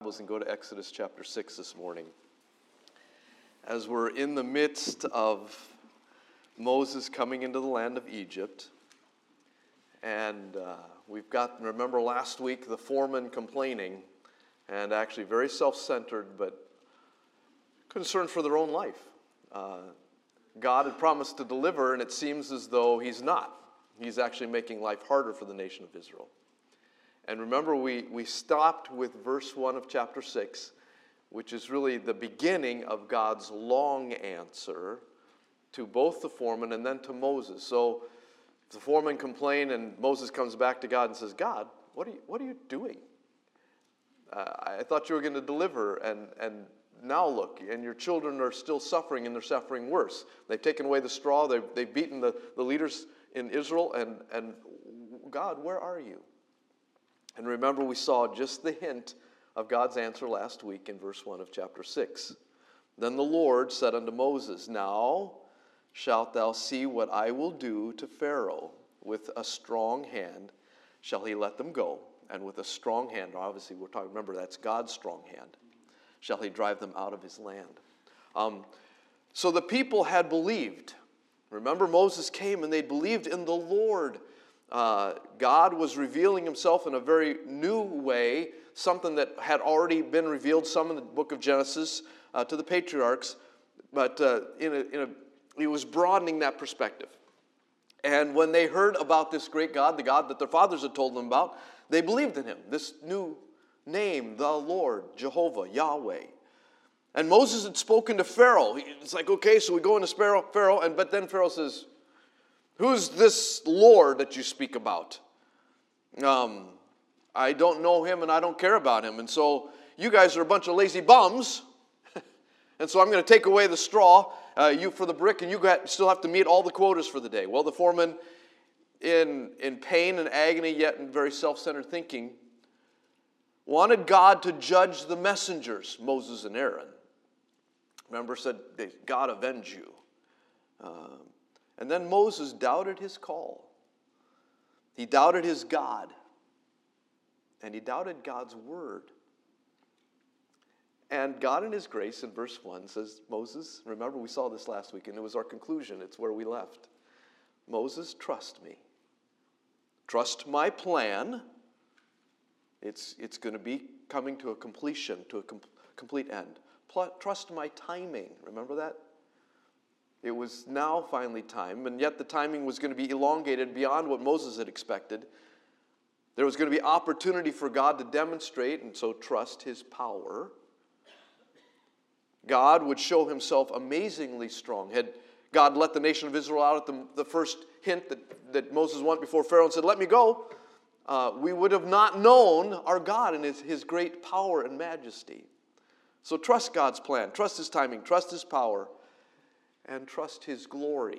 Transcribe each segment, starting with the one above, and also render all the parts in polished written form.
And go to Exodus chapter 6 this morning. As we're in the midst of Moses coming into the land of Egypt, and we've got, remember last week, the foreman complaining, and actually very self-centered, but concerned for their own life. God had promised to deliver, and it seems as though he's not. He's actually making life harder for the nation of Israel. And remember, we stopped with verse 1 of chapter 6, which is really the beginning of God's long answer to both the foreman and then to Moses. So the foreman complained, and Moses comes back to God and says, God, what are you doing? I thought you were going to deliver, and now look, and your children are still suffering, and they're suffering worse. They've taken away the straw, they've beaten the leaders in Israel, and God, where are you? And remember, we saw just the hint of God's answer last week in verse 1 of chapter 6. Then the Lord said unto Moses, Now shalt thou see what I will do to Pharaoh. With a strong hand shall he let them go. And with a strong hand, obviously we're talking, remember, that's God's strong hand, shall he drive them out of his land. So the people had believed. Remember, Moses came and they believed in the Lord. God was revealing himself in a very new way, something that had already been revealed, some in the book of Genesis to the patriarchs, but he was broadening that perspective. And when they heard about this great God, the God that their fathers had told them about, they believed in him, this new name, the Lord, Jehovah, Yahweh. And Moses had spoken to Pharaoh. It's like, okay, so we go into Pharaoh, but then Pharaoh says, who's this Lord that you speak about? I don't know him and I don't care about him. And so you guys are a bunch of lazy bums. And so I'm going to take away the straw, you for the brick, and you still have to meet all the quotas for the day. Well, the foreman, in pain and agony, yet in very self-centered thinking, wanted God to judge the messengers, Moses and Aaron. Remember, said, God avenge you. And then Moses doubted his call. He doubted his God. And he doubted God's word. And God in his grace in verse 1 says, Moses, remember we saw this last week and it was our conclusion. It's where we left. Moses, trust me. Trust my plan. It's going to be coming to a completion, to a complete end. Trust my timing. Remember that? It was now finally time, and yet the timing was going to be elongated beyond what Moses had expected. There was going to be opportunity for God to demonstrate, and so trust his power. God would show himself amazingly strong. Had God let the nation of Israel out at the first hint that Moses went before Pharaoh and said, let me go, we would have not known our God and his great power and majesty. So trust God's plan, trust his timing, trust his power, and trust his glory.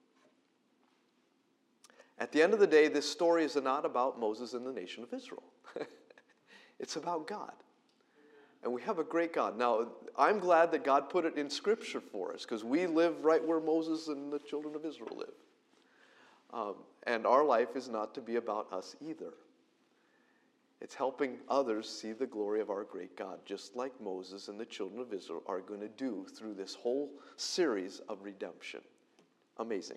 At the end of the day, this story is not about Moses and the nation of Israel. It's about God. And we have a great God. Now, I'm glad that God put it in Scripture for us, because we live right where Moses and the children of Israel live. And our life is not to be about us either. It's helping others see the glory of our great God, just like Moses and the children of Israel are going to do through this whole series of redemption. Amazing.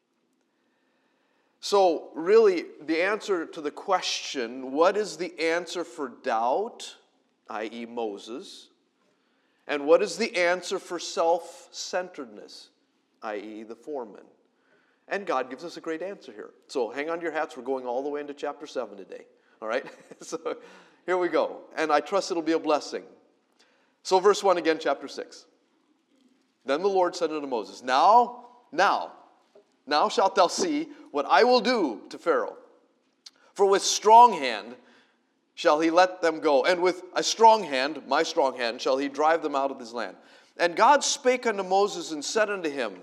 So, really, the answer to the question, what is the answer for doubt, i.e. Moses, and what is the answer for self-centeredness, i.e. the foreman? And God gives us a great answer here. So, hang on to your hats. We're going all the way into chapter 7 today. All right? So here we go. And I trust it'll be a blessing. So verse 1 again, chapter 6. Then the Lord said unto Moses, Now shalt thou see what I will do to Pharaoh. For with strong hand shall he let them go, and with a strong hand, my strong hand, shall he drive them out of his land. And God spake unto Moses and said unto him,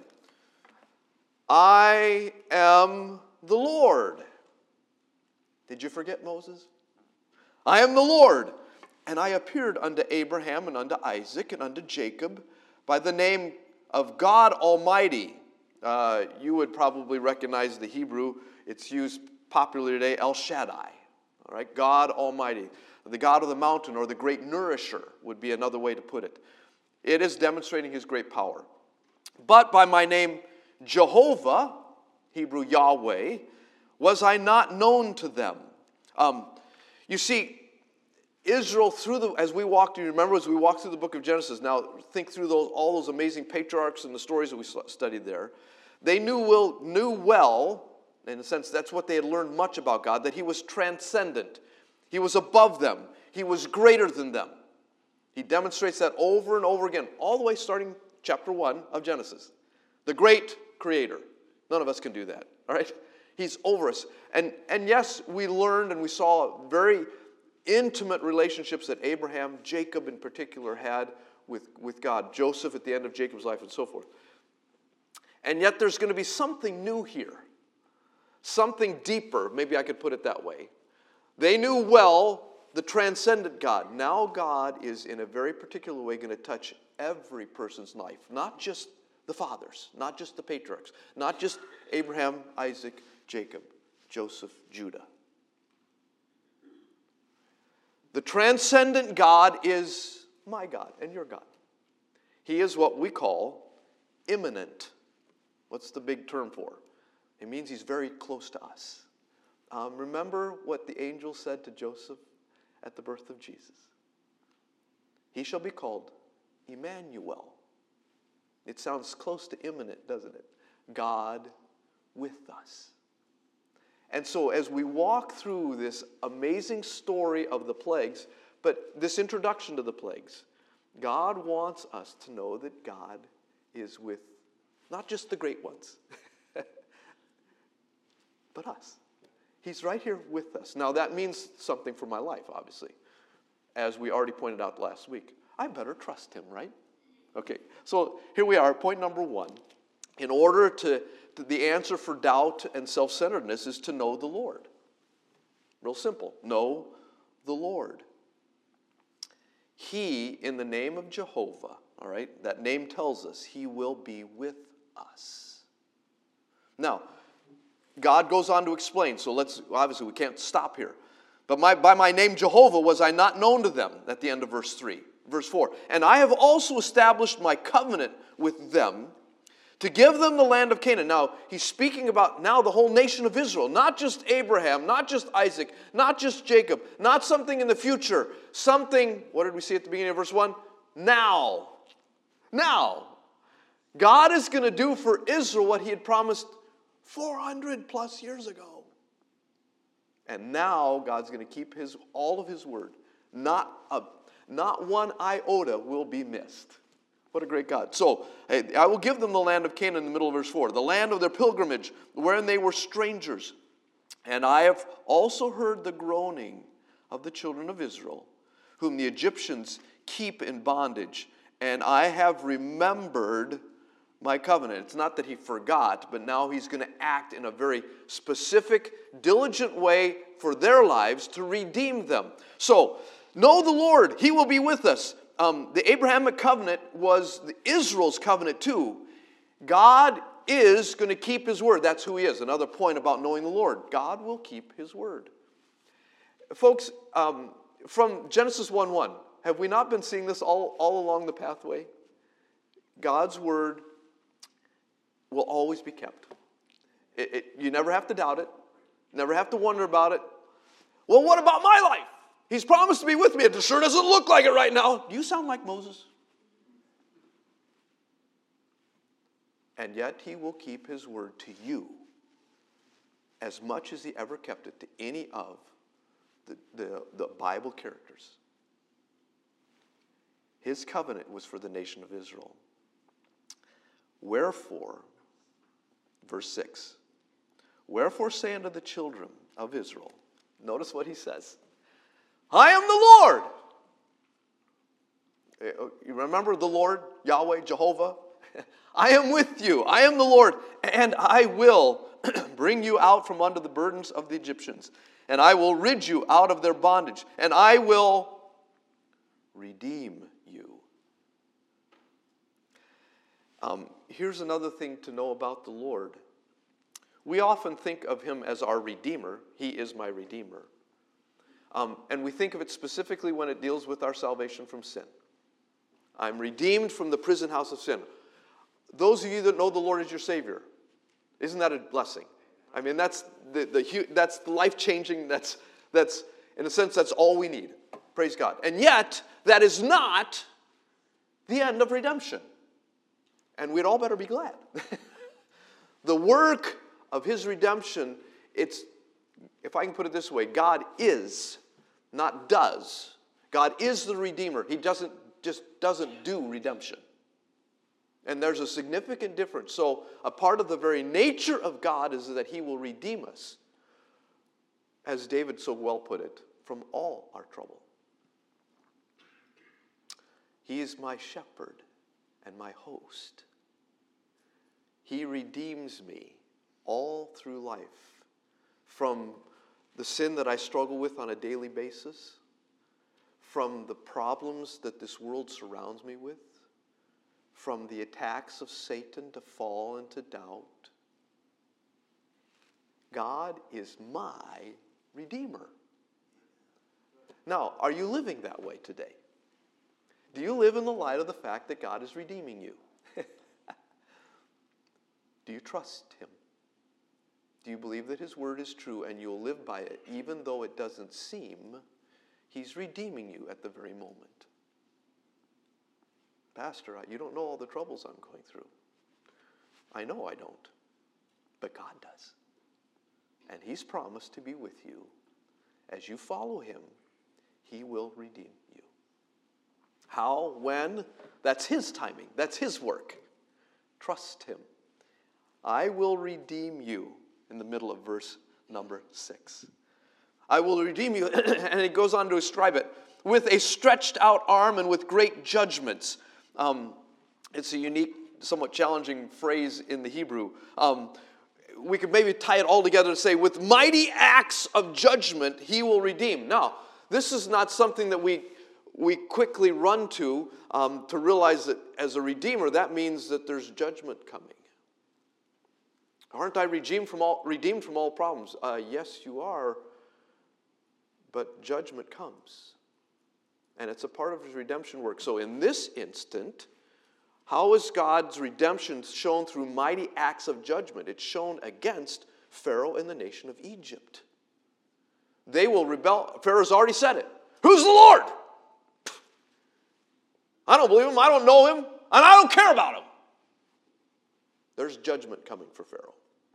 I am the Lord. Did you forget Moses? I am the Lord, and I appeared unto Abraham and unto Isaac and unto Jacob by the name of God Almighty. You would probably recognize the Hebrew. It's used popularly today, El Shaddai. All right, God Almighty. The God of the mountain, or the great nourisher, would be another way to put it. It is demonstrating his great power. But by my name Jehovah, Hebrew Yahweh, was I not known to them. You see, Israel, as we walked through the book of Genesis, now think through all those amazing patriarchs and the stories that we studied there. They knew well, in a sense, that's what they had learned much about God, that he was transcendent. He was above them. He was greater than them. He demonstrates that over and over again, all the way starting chapter 1 of Genesis. The great creator. None of us can do that, all right? He's over us. And yes, we learned and we saw very intimate relationships that Abraham, Jacob in particular, had with God. Joseph at the end of Jacob's life and so forth. And yet there's going to be something new here. Something deeper, maybe I could put it that way. They knew well the transcendent God. Now God is in a very particular way going to touch every person's life. Not just the fathers, not just the patriarchs, not just Abraham, Isaac, Jacob, Joseph, Judah. The transcendent God is my God and your God. He is what we call immanent. What's the big term for? It means he's very close to us. Remember what the angel said to Joseph at the birth of Jesus? He shall be called Emmanuel. It sounds close to immanent, doesn't it? God with us. And so as we walk through this amazing story of the plagues, but this introduction to the plagues, God wants us to know that God is with not just the great ones, but us. He's right here with us. Now that means something for my life, obviously. As we already pointed out last week, I better trust him, right? Okay, so here we are, point number 1. In order the answer for doubt and self-centeredness is to know the Lord. Real simple. Know the Lord. He, in the name of Jehovah, all right, that name tells us he will be with us. Now, God goes on to explain, so obviously we can't stop here. But by my name Jehovah was I not known to them, at the end of verse 3. Verse 4, and I have also established my covenant with them to give them the land of Canaan. Now, he's speaking about now the whole nation of Israel, not just Abraham, not just Isaac, not just Jacob, not something in the future, something, what did we see at the beginning of verse 1? Now. Now. God is going to do for Israel what he had promised 400 plus years ago. And now God's going to keep all of his word. Not one iota will be missed. What a great God. So, I will give them the land of Canaan in the middle of verse 4, the land of their pilgrimage, wherein they were strangers. And I have also heard the groaning of the children of Israel, whom the Egyptians keep in bondage. And I have remembered my covenant. It's not that he forgot, but now he's going to act in a very specific, diligent way for their lives to redeem them. So, know the Lord. He will be with us. The Abrahamic covenant was Israel's covenant too. God is going to keep his word. That's who he is. Another point about knowing the Lord. God will keep his word. Folks, from Genesis 1:1, have we not been seeing this all along the pathway? God's word will always be kept. You never have to doubt it. Never have to wonder about it. Well, what about my life? He's promised to be with me. It sure doesn't look like it right now. Do you sound like Moses? And yet he will keep his word to you as much as he ever kept it to any of the Bible characters. His covenant was for the nation of Israel. Wherefore, verse 6, wherefore say unto the children of Israel, notice what he says, I am the Lord. You remember the Lord, Yahweh, Jehovah? I am with you. I am the Lord, and I will bring you out from under the burdens of the Egyptians, and I will rid you out of their bondage, and I will redeem you. Here's another thing to know about the Lord. We often think of him as our Redeemer. He is my Redeemer. And we think of it specifically when it deals with our salvation from sin. I'm redeemed from the prison house of sin. Those of you that know the Lord as your Savior, isn't that a blessing? I mean, that's that's life-changing. That's in a sense, that's all we need. Praise God. And yet, that is not the end of redemption. And we'd all better be glad. The work of his redemption, it's, if I can put it this way, God is, not does. God is the Redeemer. He doesn't do redemption. And there's a significant difference. So a part of the very nature of God is that he will redeem us, as David so well put it, from all our trouble. He is my shepherd and my host. He redeems me all through life, from the sin that I struggle with on a daily basis, from the problems that this world surrounds me with, from the attacks of Satan to fall into doubt. God is my Redeemer. Now, are you living that way today? Do you live in the light of the fact that God is redeeming you? Do you trust him? Do you believe that his word is true and you'll live by it even though it doesn't seem he's redeeming you at the very moment? Pastor, you don't know all the troubles I'm going through. I know I don't, but God does. And he's promised to be with you. As you follow him, he will redeem you. How? When? That's his timing. That's his work. Trust him. I will redeem you, in the middle of verse number 6. I will redeem you, and it goes on to describe it, with a stretched out arm and with great judgments. It's a unique, somewhat challenging phrase in the Hebrew. We could maybe tie it all together to say, with mighty acts of judgment, he will redeem. Now, this is not something that we quickly run to realize that as a redeemer, that means that there's judgment coming. Aren't I redeemed from all problems? Yes, you are, but judgment comes. And it's a part of his redemption work. So in this instant, how is God's redemption shown through mighty acts of judgment? It's shown against Pharaoh and the nation of Egypt. They will rebel. Pharaoh's already said it. Who's the Lord? I don't believe him. I don't know him. And I don't care about him. There's judgment coming for Pharaoh.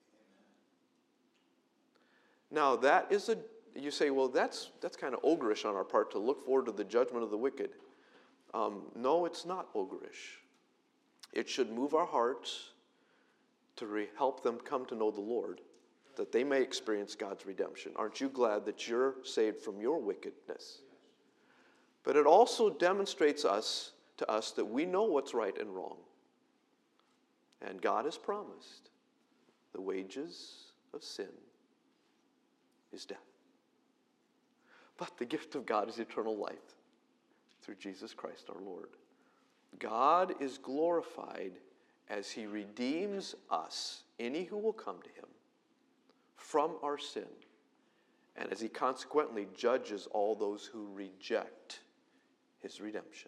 Now that is you say, well, that's kind of ogreish on our part to look forward to the judgment of the wicked. No, it's not ogreish. It should move our hearts to help them come to know the Lord, that they may experience God's redemption. Aren't you glad that you're saved from your wickedness? But it also demonstrates to us that we know what's right and wrong. And God has promised the wages of sin is death. But the gift of God is eternal life through Jesus Christ our Lord. God is glorified as he redeems us, any who will come to him, from our sin, and as he consequently judges all those who reject his redemption.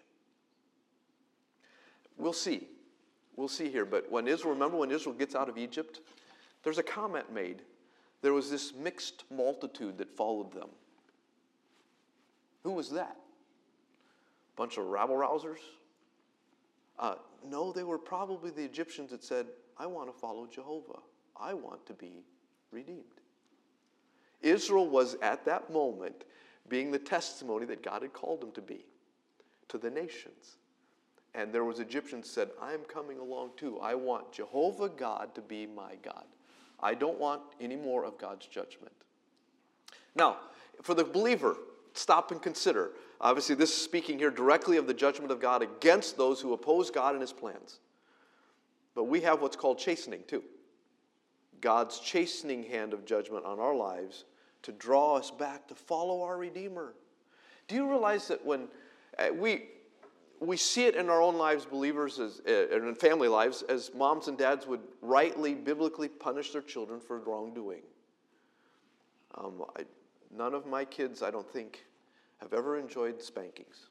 We'll see. We'll see here, but remember when Israel gets out of Egypt, there's a comment made. There was this mixed multitude that followed them. Who was that? Bunch of rabble-rousers? No, they were probably the Egyptians that said, I want to follow Jehovah. I want to be redeemed. Israel was at that moment being the testimony that God had called them to be to the nations. And there was Egyptians said, I'm coming along too. I want Jehovah God to be my God. I don't want any more of God's judgment. Now, for the believer, stop and consider. Obviously, this is speaking here directly of the judgment of God against those who oppose God and his plans. But we have what's called chastening too. God's chastening hand of judgment on our lives to draw us back to follow our Redeemer. Do you realize that when we see it in our own lives, believers, and in family lives, as moms and dads would rightly, biblically punish their children for wrongdoing? None of my kids, I don't think, have ever enjoyed spankings.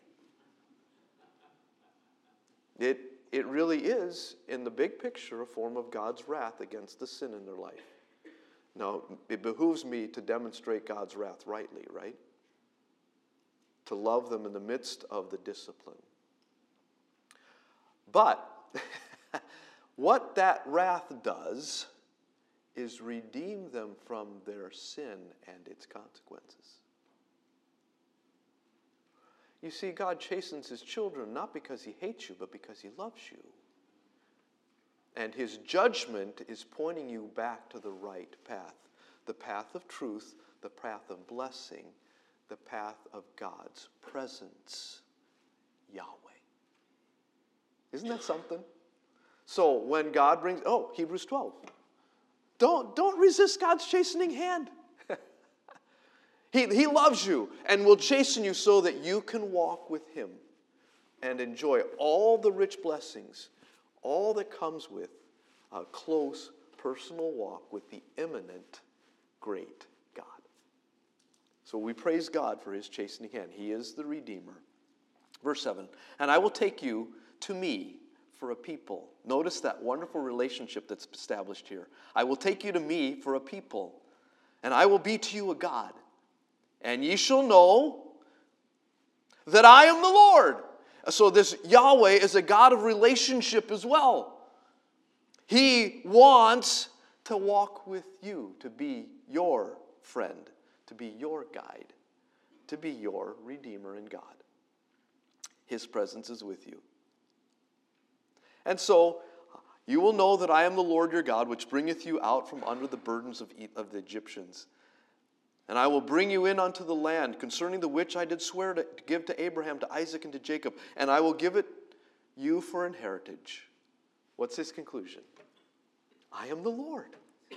It really is, in the big picture, a form of God's wrath against the sin in their life. Now, it behooves me to demonstrate God's wrath rightly, right? To love them in the midst of the discipline. But what that wrath does is redeem them from their sin and its consequences. You see, God chastens his children not because he hates you, but because he loves you. And his judgment is pointing you back to the right path. The path of truth, the path of blessing, the path of God's presence, Yahweh. Isn't that something? So when God brings, Hebrews 12. Don't resist God's chastening hand. He loves you and will chasten you so that you can walk with him and enjoy all the rich blessings, all that comes with a close personal walk with the immanent great God. So we praise God for his chastening hand. He is the Redeemer. Verse 7, and I will take you to me for a people. Notice that wonderful relationship that's established here. I will take you to me for a people, and I will be to you a God. And ye shall know that I am the Lord. So this Yahweh is a God of relationship as well. He wants to walk with you, to be your friend, to be your guide, to be your Redeemer and God. His presence is with you. And so you will know that I am the Lord your God, which bringeth you out from under the burdens of the Egyptians. And I will bring you in unto the land, concerning the which I did swear to give to Abraham, to Isaac, and to Jacob. And I will give it you for an heritage. What's his conclusion? I am the Lord.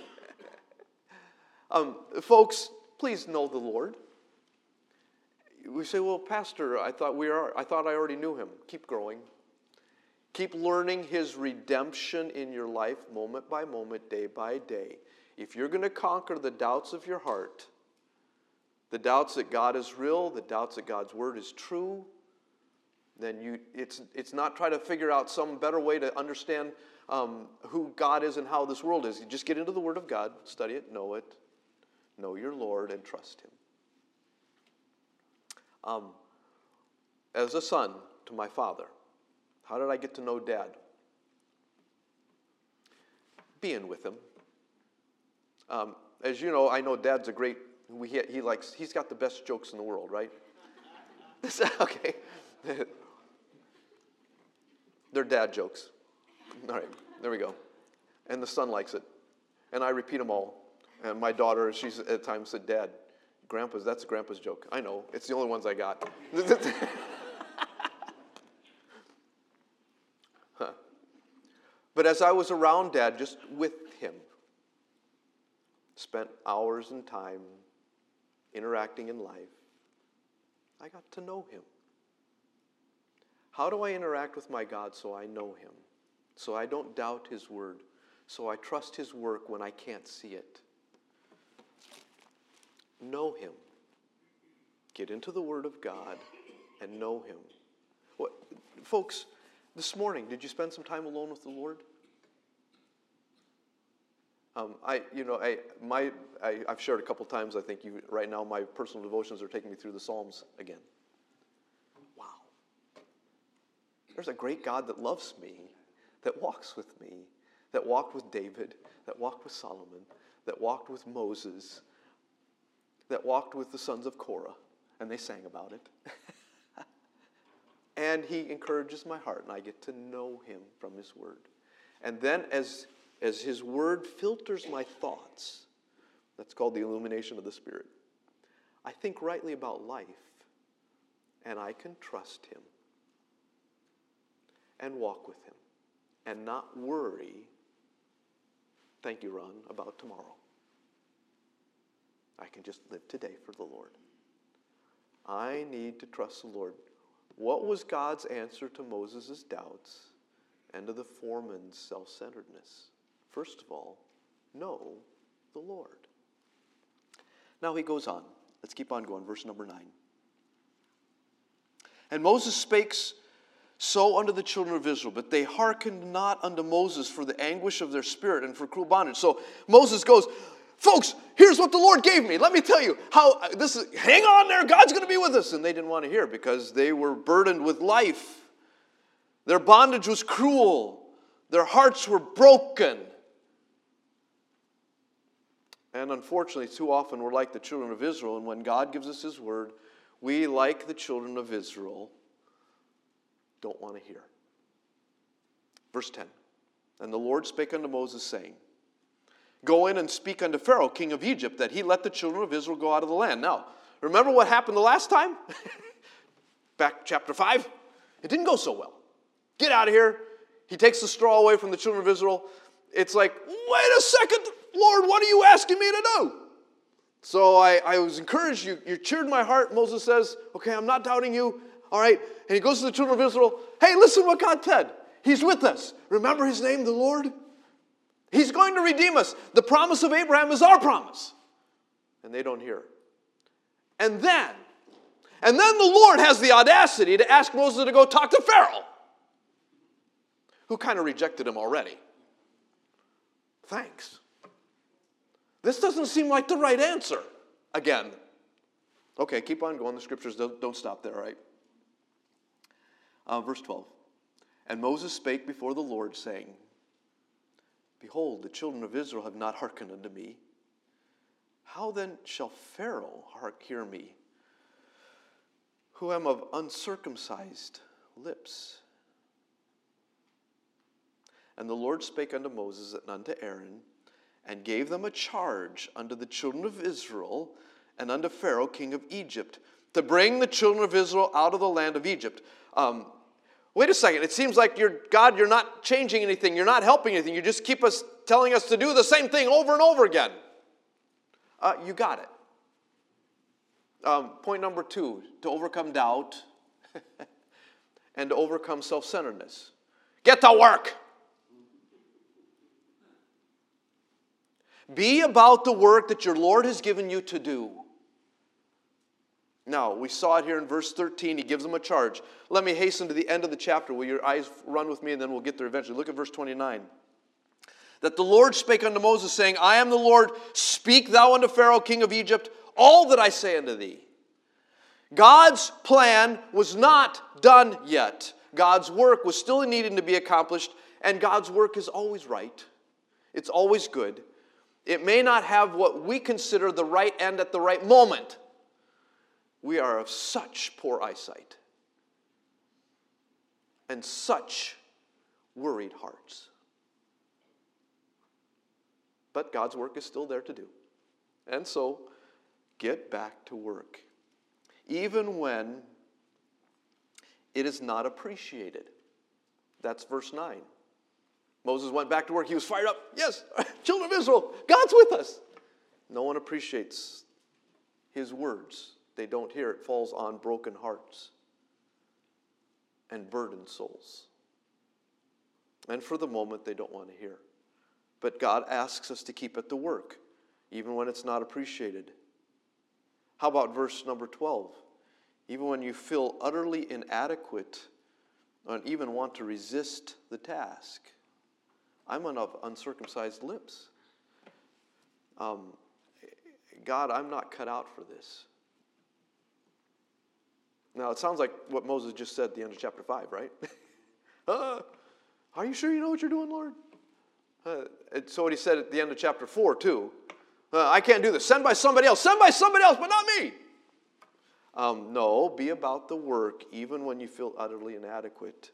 Folks, please know the Lord. We say, well, Pastor, I thought I already knew him. Keep growing. Keep learning his redemption in your life, moment by moment, day by day. If you're going to conquer the doubts of your heart, the doubts that God is real, the doubts that God's word is true, then it's not try to figure out some better way to understand who God is and how this world is. You just get into the word of God, study it, know your Lord, and trust him. As a son to my father, how did I get to know Dad? Being with him. As you know, I know Dad's a great. He's got the best jokes in the world, right? Okay. They're dad jokes. All right, there we go. And the son likes it. And I repeat them all. And my daughter, she's at times said, Dad, that's Grandpa's joke. I know, it's the only ones I got. But as I was around Dad, just with him, spent hours and time interacting in life, I got to know him. How do I interact with my God so I know him? So I don't doubt his word. So I trust his work when I can't see it. Know him. Get into the word of God and know him. Folks, this morning, did you spend some time alone with the Lord? I've shared a couple times, I think right now my personal devotions are taking me through the Psalms again. Wow. There's a great God that loves me, that walks with me, that walked with David, that walked with Solomon, that walked with Moses, that walked with the sons of Korah, and they sang about it. And he encourages my heart, and I get to know him from his word. And then as his word filters my thoughts, that's called the illumination of the Spirit, I think rightly about life, and I can trust him and walk with him and not worry, thank you, Ron, about tomorrow. I can just live today for the Lord. I need to trust the Lord. What was God's answer to Moses' doubts and to the foreman's self-centeredness? First of all, know the Lord. Now he goes on. Let's keep on going. Verse number 9. And Moses spake so unto the children of Israel, but they hearkened not unto Moses for the anguish of their spirit and for cruel bondage. So Moses goes, folks, here's what the Lord gave me. Let me tell you how this is. Hang on there, God's going to be with us. And they didn't want to hear because they were burdened with life. Their bondage was cruel. Their hearts were broken. And unfortunately, too often we're like the children of Israel, and when God gives us his word, we, like the children of Israel, don't want to hear. Verse 10. And the Lord spake unto Moses, saying, Go in and speak unto Pharaoh, king of Egypt, that he let the children of Israel go out of the land. Now, remember what happened the last time? Back chapter 5? It didn't go so well. Get out of here. He takes the straw away from the children of Israel. It's like, wait a second, Lord, what are you asking me to do? So I was encouraged. You cheered my heart. Moses says, okay, I'm not doubting you. All right. And he goes to the children of Israel. Hey, listen what God said. He's with us. Remember his name, the Lord? He's going to redeem us. The promise of Abraham is our promise. And they don't hear. And then the Lord has the audacity to ask Moses to go talk to Pharaoh, who kind of rejected him already. Thanks. This doesn't seem like the right answer. Again. Okay, keep on going. The scriptures don't stop there, right? Verse 12. And Moses spake before the Lord, saying, Behold, the children of Israel have not hearkened unto me. How then shall Pharaoh hear me, who am of uncircumcised lips? And the Lord spake unto Moses and unto Aaron, and gave them a charge unto the children of Israel and unto Pharaoh, king of Egypt, to bring the children of Israel out of the land of Egypt. Wait a second. It seems like God, you're not changing anything. You're not helping anything. You just keep telling us to do the same thing over and over again. You got it. Point number 2, to overcome doubt and to overcome self-centeredness. Get to work. Be about the work that your Lord has given you to do. Now, we saw it here in verse 13. He gives them a charge. Let me hasten to the end of the chapter. Will your eyes run with me, and then we'll get there eventually. Look at verse 29. That the Lord spake unto Moses, saying, I am the Lord. Speak thou unto Pharaoh, king of Egypt, all that I say unto thee. God's plan was not done yet. God's work was still needing to be accomplished, and God's work is always right. It's always good. It may not have what we consider the right end at the right moment. We are of such poor eyesight and such worried hearts. But God's work is still there to do. And so, get back to work. Even when it is not appreciated. That's verse 9. Moses went back to work. He was fired up. Yes, children of Israel, God's with us. No one appreciates his words. They don't hear. It falls on broken hearts and burdened souls. And for the moment, they don't want to hear. But God asks us to keep at the work, even when it's not appreciated. How about verse number 12? Even when you feel utterly inadequate and even want to resist the task. I'm of uncircumcised lips. God, I'm not cut out for this. Now, it sounds like what Moses just said at the end of chapter 5, right? Are you sure you know what you're doing, Lord? So what he said at the end of chapter 4, too. I can't do this. Send by somebody else. Send by somebody else, but not me. No, be about the work even when you feel utterly inadequate.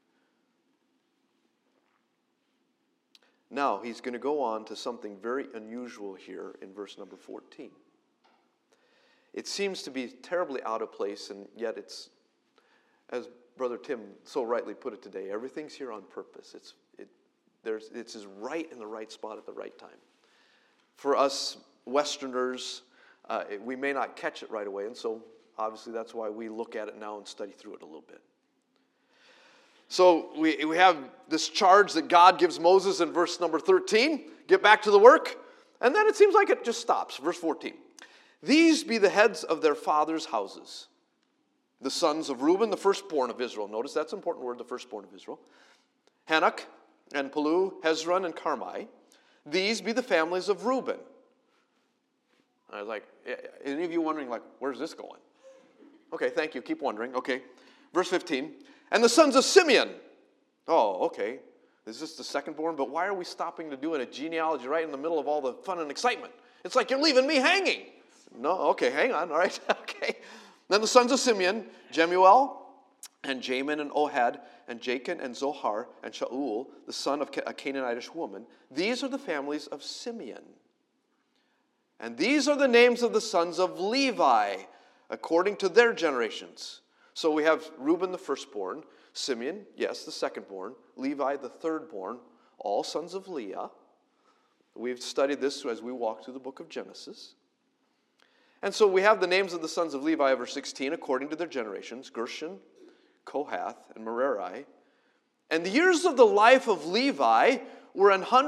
Now, he's going to go on to something very unusual here in verse number 14. It seems to be terribly out of place, and yet it's, as Brother Tim so rightly put it today, everything's here on purpose. It's right in the right spot at the right time. For us Westerners, we may not catch it right away, and so obviously that's why we look at it now and study through it a little bit. So we have this charge that God gives Moses in verse number 13. Get back to the work. And then it seems like it just stops. Verse 14. These be the heads of their fathers' houses. The sons of Reuben, the firstborn of Israel. Notice that's an important word, the firstborn of Israel. Hanok and Palu, Hezron and Carmi. These be the families of Reuben. I was like, any of you wondering, like, where's this going? Okay, thank you. Keep wondering. Okay. Verse 15. And the sons of Simeon. Oh, okay. Is this the secondborn? But why are we stopping to do a genealogy right in the middle of all the fun and excitement? It's like you're leaving me hanging. No, okay, hang on. All right. Okay. Then the sons of Simeon, Jemuel and Jamin and Ohad and Jachin and Zohar and Shaul, the son of a Canaanitish woman. These are the families of Simeon. And these are the names of the sons of Levi, according to their generations. So we have Reuben the firstborn, Simeon, yes, the secondborn, Levi the thirdborn, all sons of Leah. We've studied this as we walk through the book of Genesis. And so we have the names of the sons of Levi, verse 16, according to their generations, Gershon, Kohath, and Merari. And the years of the life of Levi were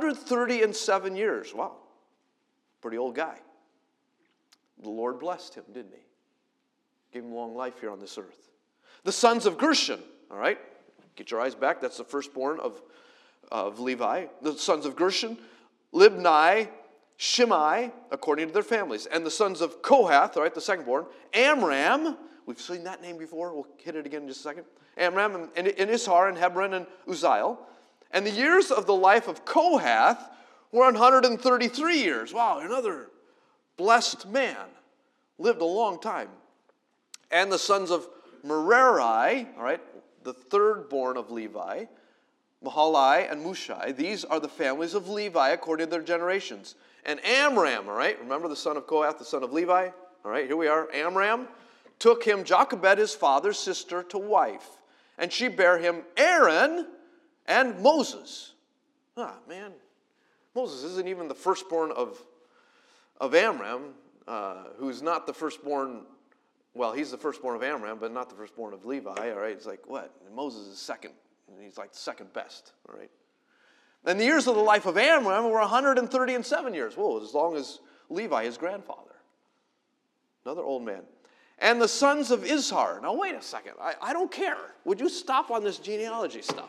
137 years. Wow, pretty old guy. The Lord blessed him, didn't he? Gave him long life here on this earth. The sons of Gershon, all right, get your eyes back, that's the firstborn of Levi. The sons of Gershon, Libni, Shimei, according to their families. And the sons of Kohath, all right, the secondborn, Amram, we've seen that name before, we'll hit it again in just a second. Amram and Ishar and Hebron and Uzziel. And the years of the life of Kohath were 133 years. Wow, another blessed man. Lived a long time. And the sons of Merari, all right, the thirdborn of Levi, Mahalai and Mushai. These are the families of Levi according to their generations. And Amram, all right, remember the son of Kohath, the son of Levi? All right, here we are. Amram took him Jochebed, his father's sister, to wife. And she bare him Aaron and Moses. Ah, man. Moses isn't even the firstborn of Amram, who's not the firstborn. Well, he's the firstborn of Amram, but not the firstborn of Levi, all right? It's like, what? And Moses is second. And he's like the second best, all right? And the years of the life of Amram were 137 years. Whoa, as long as Levi, his grandfather. Another old man. And the sons of Izhar. Now, wait a second. I don't care. Would you stop on this genealogy stuff?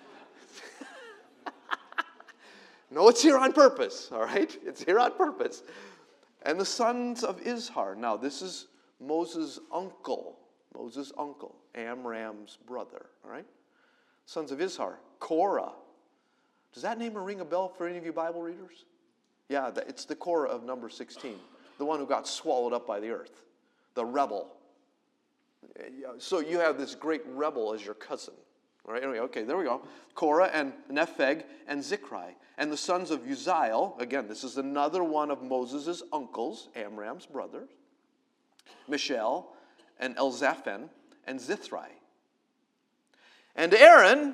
No, it's here on purpose, all right? It's here on purpose. And the sons of Izhar. Now, this is Moses' uncle, Amram's brother, all right? Sons of Izhar, Korah. Does that name ring a bell for any of you Bible readers? Yeah, it's the Korah of number 16, the one who got swallowed up by the earth, the rebel. So you have this great rebel as your cousin, all right? Anyway, okay, there we go. Korah and Nepheg and Zichri. And the sons of Uzziel, again, this is another one of Moses' uncles, Amram's brother, Mishael, and Elzaphan, and Zithri. And Aaron,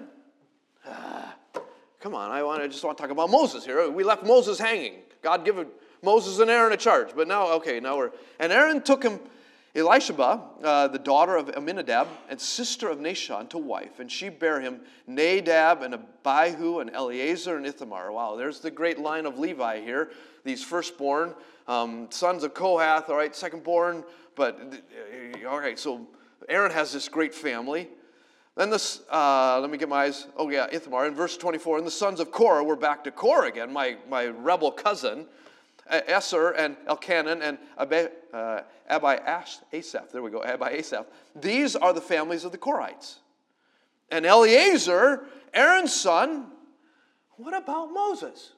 come on, I just want to talk about Moses here. We left Moses hanging. God gave Moses and Aaron a charge. But now and Aaron took him Elisheba, the daughter of Amminadab, and sister of Nashon, to wife. And she bare him Nadab and Abihu and Eleazar and Ithamar. Wow, there's the great line of Levi here. These firstborn, sons of Kohath, all right, secondborn. But, all right, so Aaron has this great family. Then this, let me get my eyes. Oh, yeah, Ithamar. In verse 24, and the sons of Korah, we're back to Korah again, my rebel cousin, Esser and Elkanan and Abi-Asaph. There we go, Abi-Asaph. These are the families of the Korahites. And Eleazar, Aaron's son, what about Moses?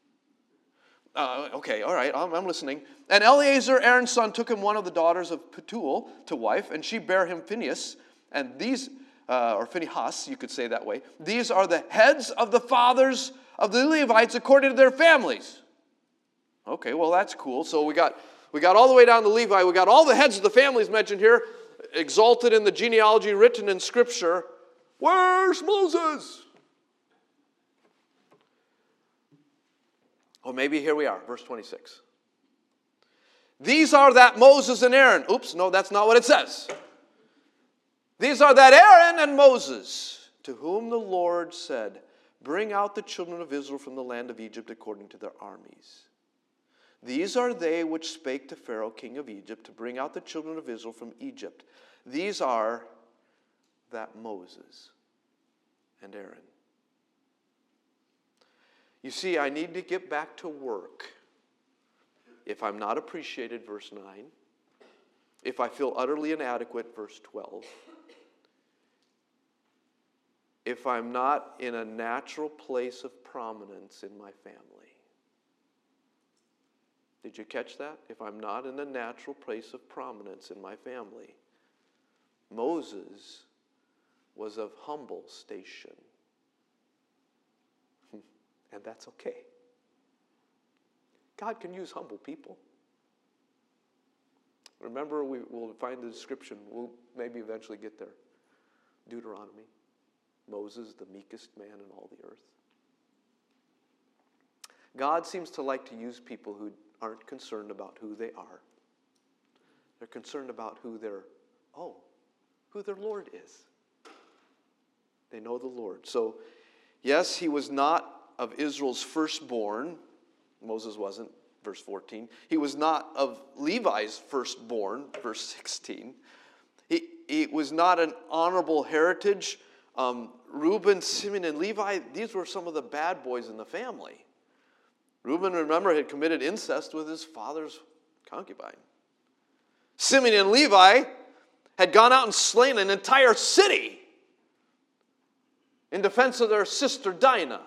Okay, all right, I'm listening. And Eleazar, Aaron's son, took him one of the daughters of Petuel to wife, and she bare him Phinehas. And these, or Phinehas, you could say that way. These are the heads of the fathers of the Levites according to their families. Okay, well, that's cool. So we got all the way down to Levi. We got all the heads of the families mentioned here, exalted in the genealogy written in Scripture. Where's Moses? Or maybe here we are, verse 26. These are that Moses and Aaron. Oops, no, that's not what it says. These are that Aaron and Moses, to whom the Lord said, bring out the children of Israel from the land of Egypt according to their armies. These are they which spake to Pharaoh, king of Egypt, to bring out the children of Israel from Egypt. These are that Moses and Aaron. You see, I need to get back to work. If I'm not appreciated, verse 9. If I feel utterly inadequate, verse 12. If I'm not in a natural place of prominence in my family. Did you catch that? If I'm not in a natural place of prominence in my family. Moses was of humble station. And that's okay. God can use humble people. Remember, we'll find the description. We'll maybe eventually get there. Deuteronomy. Moses, the meekest man in all the earth. God seems to like to use people who aren't concerned about who they are. They're concerned about who their Lord is. They know the Lord. So, yes, he was not of Israel's firstborn. Moses wasn't, verse 14. He was not of Levi's firstborn, verse 16. He was not an honorable heritage. Reuben, Simeon, and Levi, these were some of the bad boys in the family. Reuben, remember, had committed incest with his father's concubine. Simeon and Levi had gone out and slain an entire city in defense of their sister Dinah.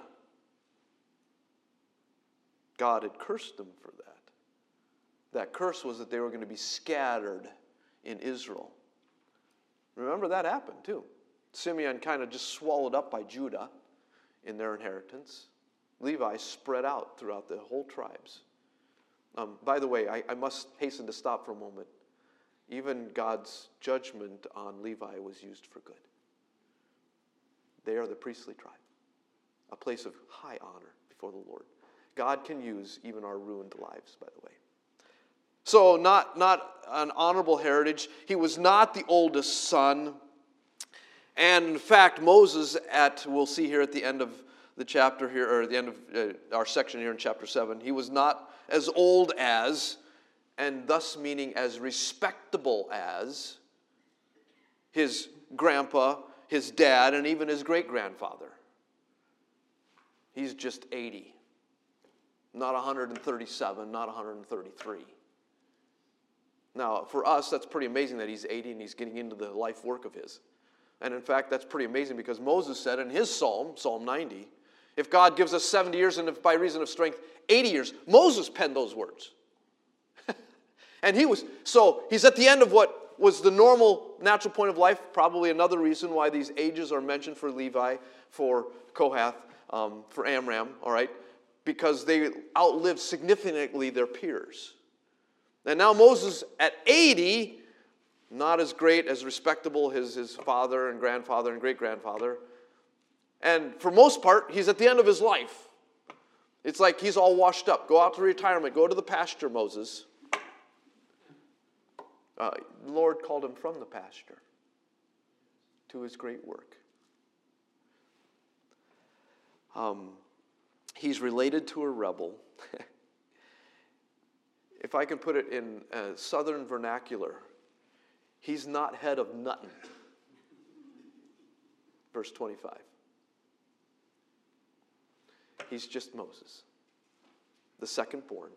God had cursed them for that. That curse was that they were going to be scattered in Israel. Remember, that happened too. Simeon kind of just swallowed up by Judah in their inheritance. Levi spread out throughout the whole tribes. By the way, I must hasten to stop for a moment. Even God's judgment on Levi was used for good. They are the priestly tribe, a place of high honor before the Lord. God can use even our ruined lives, by the way. So not an honorable heritage. He was not the oldest son. And in fact, Moses, we'll see here at the end of the chapter here, or at the end of our section here in chapter 7, he was not as old as, and thus meaning as respectable as, his grandpa, his dad, and even his great-grandfather. He's just 80. Not 137, not 133. Now, for us, that's pretty amazing that he's 80 and he's getting into the life work of his. And in fact, that's pretty amazing because Moses said in his psalm, Psalm 90, if God gives us 70 years and if by reason of strength, 80 years, Moses penned those words. And he's at the end of what was the normal natural point of life, probably another reason why these ages are mentioned for Levi, for Kohath, for Amram, all right, because they outlived significantly their peers. And now Moses at 80, not as great, as respectable as his father and grandfather and great-grandfather. And for most part, he's at the end of his life. It's like he's all washed up. Go out to retirement. Go to the pasture, Moses. The Lord called him from the pasture to his great work. He's related to a rebel. If I can put it in southern vernacular, he's not head of nothing. Verse 25. He's just Moses, the second born,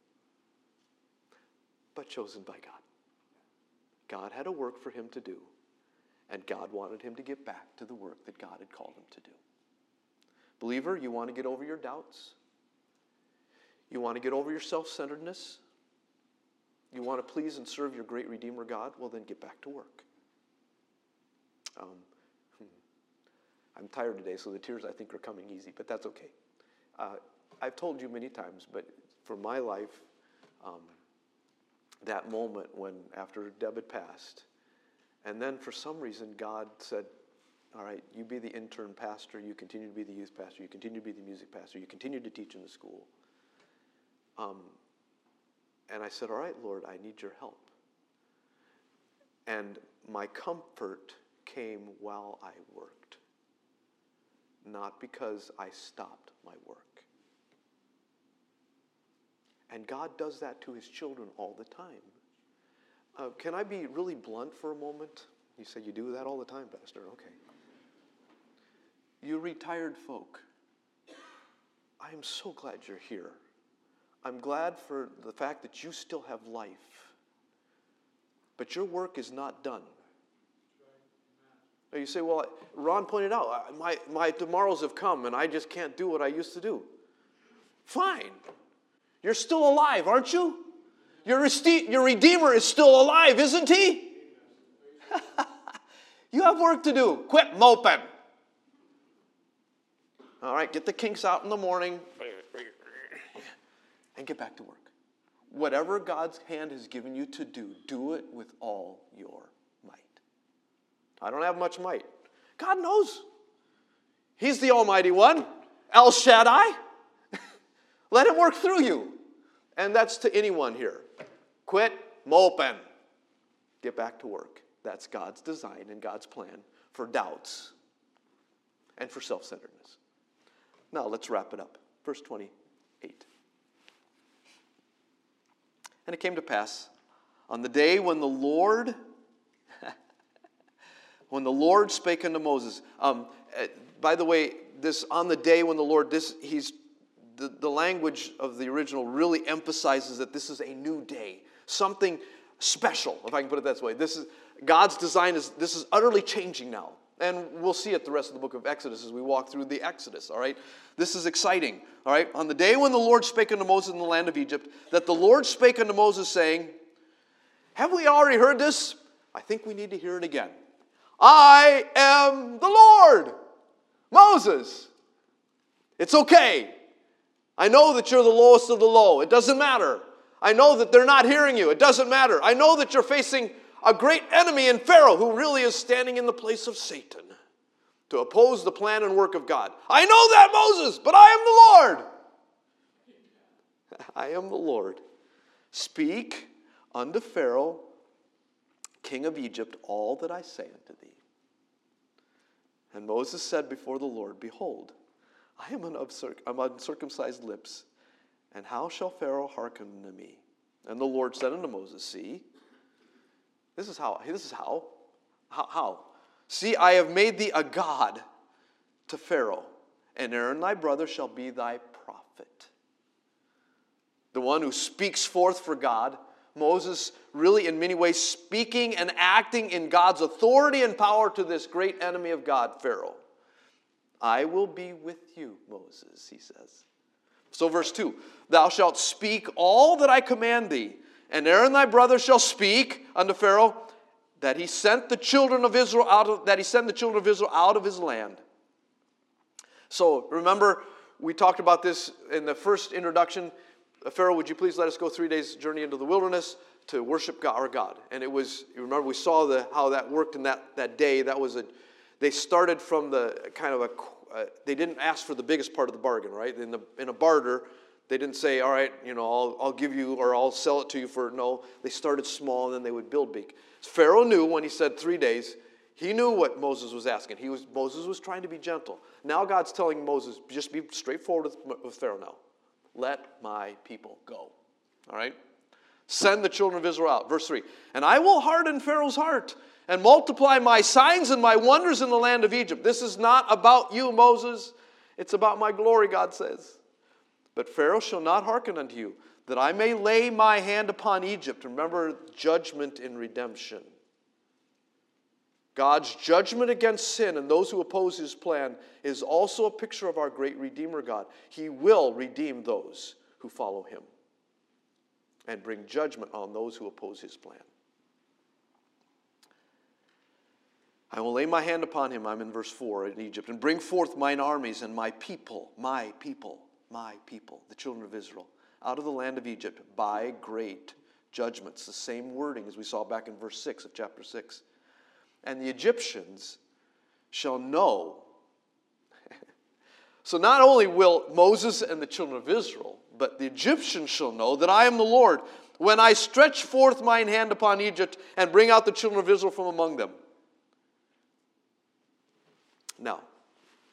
but chosen by God. God had a work for him to do, and God wanted him to get back to the work that God had called him to do. Believer, you want to get over your doubts? You want to get over your self-centeredness? You want to please and serve your great Redeemer God? Well, then get back to work. I'm tired today, so the tears I think are coming easy, but that's okay. I've told you many times, but for my life, that moment when after Deb had passed, and then for some reason God said, all right, you be the intern pastor, you continue to be the youth pastor, you continue to be the music pastor, you continue to teach in the school. And I said, all right, Lord, I need your help. And my comfort came while I worked, not because I stopped my work. And God does that to his children all the time. Can I be really blunt for a moment? You say you do that all the time, Pastor. Okay. You retired folk, I am so glad you're here. I'm glad for the fact that you still have life. But your work is not done. Now you say, well, Ron pointed out, my tomorrows have come and I just can't do what I used to do. Fine. You're still alive, aren't you? Your Redeemer is still alive, isn't he? You have work to do. Quit moping. All right, get the kinks out in the morning and get back to work. Whatever God's hand has given you to do, do it with all your might. I don't have much might. God knows. He's the Almighty One, El Shaddai. Let him work through you. And that's to anyone here. Quit moping. Get back to work. That's God's design and God's plan for doubts and for self-centeredness. Now let's wrap it up. Verse 28. And it came to pass on the day when the Lord spake unto Moses. By the way, this on the day when the Lord, the language of the original really emphasizes that this is a new day, something special, if I can put it that way. This is God's design. This is utterly changing now. And we'll see it the rest of the book of Exodus as we walk through the Exodus, all right? This is exciting, all right? On the day when the Lord spake unto Moses in the land of Egypt, that the Lord spake unto Moses, saying, have we already heard this? I think we need to hear it again. I am the Lord. Moses, it's okay. I know that you're the lowest of the low. It doesn't matter. I know that they're not hearing you. It doesn't matter. I know that you're facing a great enemy in Pharaoh who really is standing in the place of Satan to oppose the plan and work of God. I know that, Moses, but I am the Lord. I am the Lord. Speak unto Pharaoh, king of Egypt, all that I say unto thee. And Moses said before the Lord, behold, I am uncircumcised lips, and how shall Pharaoh hearken unto me? And the Lord said unto Moses, see, This is how. How? See, I have made thee a god to Pharaoh, and Aaron thy brother shall be thy prophet. The one who speaks forth for God. Moses really in many ways speaking and acting in God's authority and power to this great enemy of God, Pharaoh. I will be with you, Moses, he says. So verse 2, thou shalt speak all that I command thee, and Aaron thy brother shall speak unto Pharaoh that he sent the children of Israel out of his land. So remember, we talked about this in the first introduction. Pharaoh, would you please let us go 3 days journey into the wilderness to worship God, our God? And it was, you remember, we saw how that worked in that day. They started from the kind of they didn't ask for the biggest part of the bargain, right? In a barter, they didn't say, all right, I'll give you or I'll sell it to you for, no. They started small and then they would build big. Pharaoh knew when he said 3 days, he knew what Moses was asking. Moses was trying to be gentle. Now God's telling Moses, just be straightforward with Pharaoh now. Let my people go. All right? Send the children of Israel out. Verse 3, and I will harden Pharaoh's heart and multiply my signs and my wonders in the land of Egypt. This is not about you, Moses. It's about my glory, God says. But Pharaoh shall not hearken unto you, that I may lay my hand upon Egypt. Remember, judgment in redemption. God's judgment against sin and those who oppose his plan is also a picture of our great Redeemer God. He will redeem those who follow him and bring judgment on those who oppose his plan. I will lay my hand upon him, I'm in verse 4, in Egypt, and bring forth mine armies and my people, the children of Israel, out of the land of Egypt by great judgments. The same wording as we saw back in verse 6 of chapter 6. And the Egyptians shall know. So not only will Moses and the children of Israel, but the Egyptians shall know that I am the Lord when I stretch forth mine hand upon Egypt and bring out the children of Israel from among them. Now,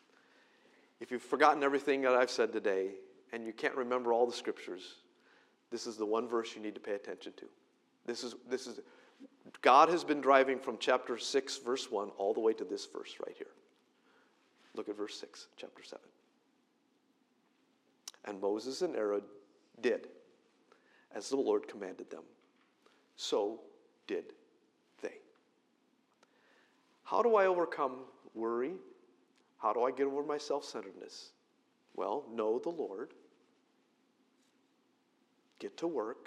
if you've forgotten everything that I've said today and you can't remember all the scriptures, This is the one verse you need to pay attention to. This is God has been driving from chapter 6, verse 1, all the way to this verse right here. Look at verse 6, chapter 7. And Moses and Aaron did as the Lord commanded them. So did they. How do I overcome worry? How do I get over my self-centeredness? Well, know the Lord. Get to work.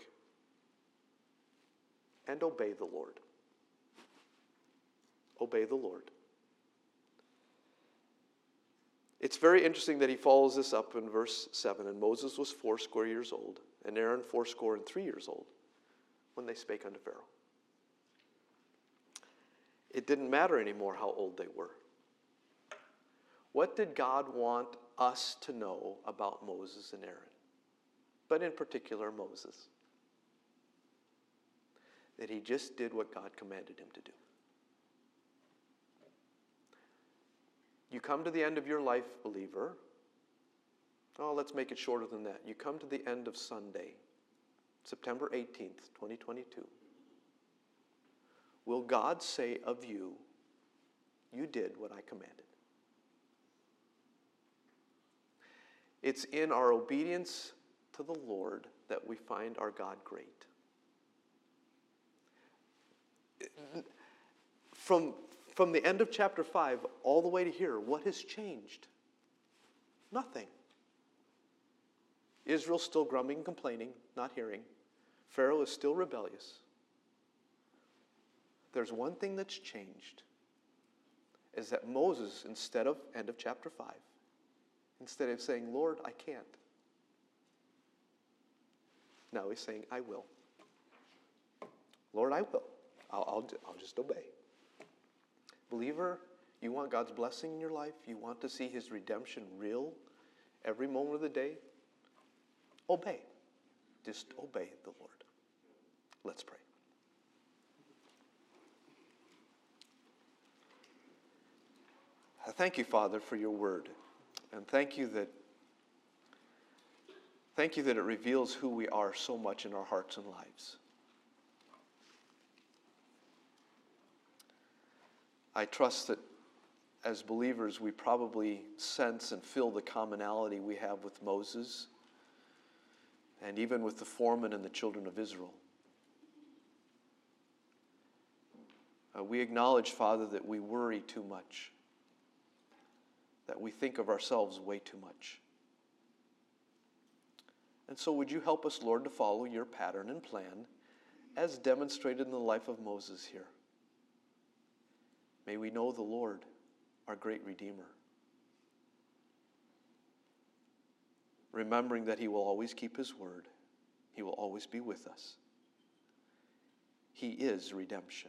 And obey the Lord. Obey the Lord. It's very interesting that he follows this up in verse 7. And Moses was 80 years old, and Aaron 83 years old, when they spake unto Pharaoh. It didn't matter anymore how old they were. What did God want us to know about Moses and Aaron? But in particular, Moses. That he just did what God commanded him to do. You come to the end of your life, believer. Oh, let's make it shorter than that. You come to the end of Sunday, September 18th, 2022. Will God say of you, you did what I commanded? It's in our obedience to the Lord that we find our God great. From the end of chapter 5 all the way to here, what has changed? Nothing. Israel's still grumbling, complaining, not hearing. Pharaoh is still rebellious. There's one thing that's changed, is that Moses, instead of end of chapter 5, instead of saying, Lord, I can't, now he's saying, I will. Lord, I will. I'll just obey. Believer, you want God's blessing in your life? You want to see his redemption real every moment of the day? Obey. Just obey the Lord. Let's pray. Thank you, Father, for your word. And thank you that it reveals who we are so much in our hearts and lives. I trust that as believers, we probably sense and feel the commonality we have with Moses and even with the foreman and the children of Israel. We acknowledge, Father, that we worry too much, that we think of ourselves way too much. And so would you help us, Lord, to follow your pattern and plan as demonstrated in the life of Moses here. May we know the Lord, our great Redeemer. Remembering that he will always keep his word. He will always be with us. He is redemption.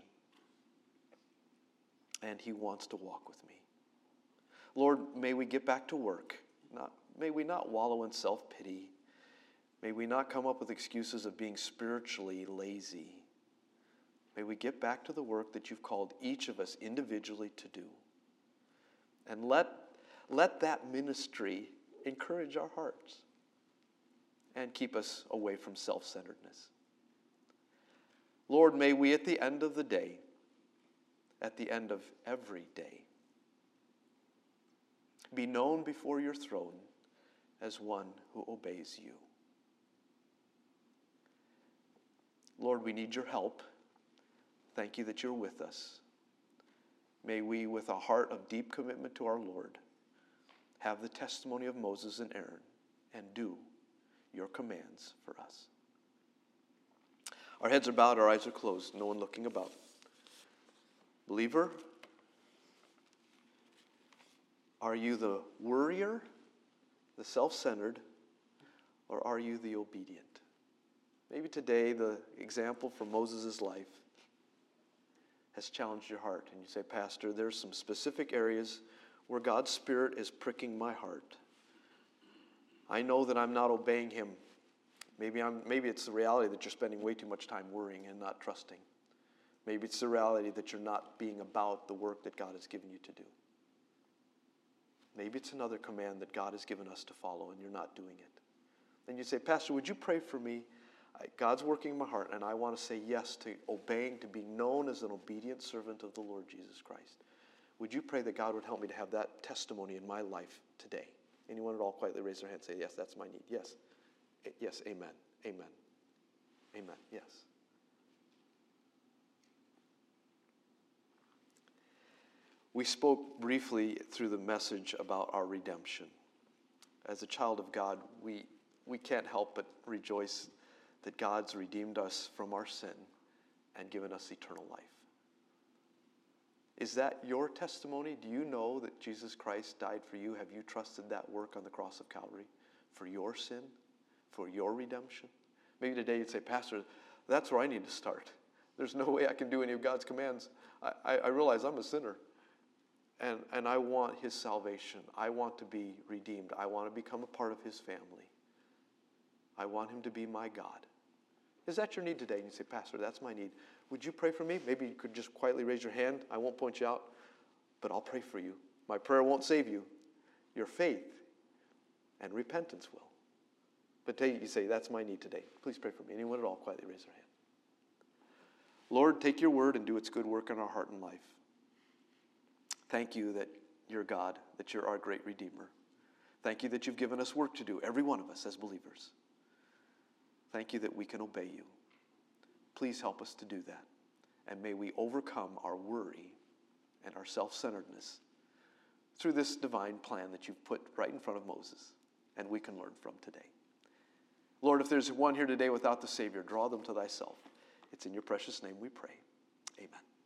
And he wants to walk with me. Lord, may we get back to work. May we not wallow in self-pity. May we not come up with excuses of being spiritually lazy. May we get back to the work that you've called each of us individually to do. And let that ministry encourage our hearts and keep us away from self-centeredness. Lord, may we at the end of the day, at the end of every day, be known before your throne as one who obeys you. Lord, we need your help. Thank you that you're with us. May we, with a heart of deep commitment to our Lord, have the testimony of Moses and Aaron and do your commands for us. Our heads are bowed, our eyes are closed, no one looking about. Believer, are you the worrier, the self-centered, or are you the obedient? Maybe today the example from Moses' life has challenged your heart. And you say, Pastor, there's some specific areas where God's Spirit is pricking my heart. I know that I'm not obeying him. Maybe it's the reality that you're spending way too much time worrying and not trusting. Maybe it's the reality that you're not being about the work that God has given you to do. Maybe it's another command that God has given us to follow and you're not doing it. And you say, Pastor, would you pray for me? God's working in my heart, and I want to say yes to obeying, to being known as an obedient servant of the Lord Jesus Christ. Would you pray that God would help me to have that testimony in my life today? Anyone at all quietly raise their hand and say, yes, that's my need. Yes. Yes, amen. Amen. Amen. Yes. We spoke briefly through the message about our redemption. As a child of God, we can't help but rejoice that God's redeemed us from our sin and given us eternal life. Is that your testimony? Do you know that Jesus Christ died for you? Have you trusted that work on the cross of Calvary for your sin, for your redemption? Maybe today you'd say, Pastor, that's where I need to start. There's no way I can do any of God's commands. I realize I'm a sinner. And I want his salvation. I want to be redeemed. I want to become a part of his family. I want him to be my God. Is that your need today? And you say, Pastor, that's my need. Would you pray for me? Maybe you could just quietly raise your hand. I won't point you out, but I'll pray for you. My prayer won't save you. Your faith and repentance will. But today you say, that's my need today. Please pray for me. Anyone at all, quietly raise their hand. Lord, take your word and do its good work in our heart and life. Thank you that you're God, that you're our great Redeemer. Thank you that you've given us work to do, every one of us as believers. Thank you that we can obey you. Please help us to do that. And may we overcome our worry and our self-centeredness through this divine plan that you've put right in front of Moses and we can learn from today. Lord, if there's one here today without the Savior, draw them to thyself. It's in your precious name we pray. Amen.